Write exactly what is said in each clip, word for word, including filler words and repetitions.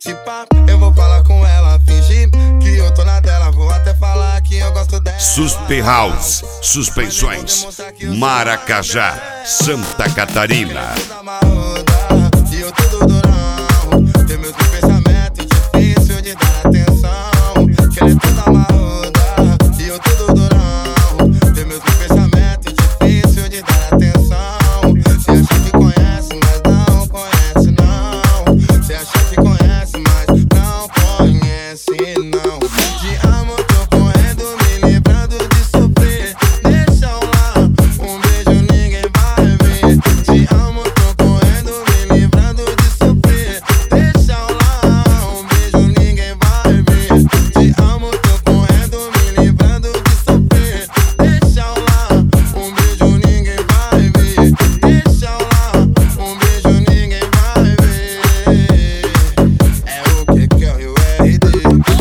Se pá, eu vou falar com ela, fingir que eu tô na dela. Vou até falar que eu gosto dela. Suspe House, Suspensões, Maracajá, Santa Catarina. E eu todo durão, tem meus pensamentos difícil de dar atenção. Querer toda marruda, e eu todo durão, tem meus pensamentos difícil de dar atenção. Cê acha que conhece, mas não conhece não. Cê acha que conhece, mas não conhece não. Te amo, tô correndo, me livrando de sofrer. Deixa eu lá, um beijo ninguém vai ver. Te amo, tô correndo, me livrando de sofrer. Deixa eu lá, um beijo ninguém vai ver. Te amo, tô correndo, me livrando de sofrer. Deixa eu lá, um beijo ninguém vai ver. Deixa eu lá, um beijo ninguém vai ver. É o que que é o R D.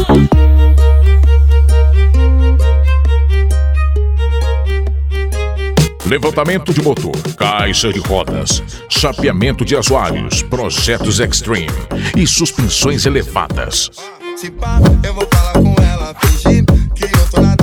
Levantamento de motor, caixa de rodas, chapeamento de assoalhos, projetos extreme e suspensões elevadas. Se pá, eu vou falar com ela, fingir que eu tô na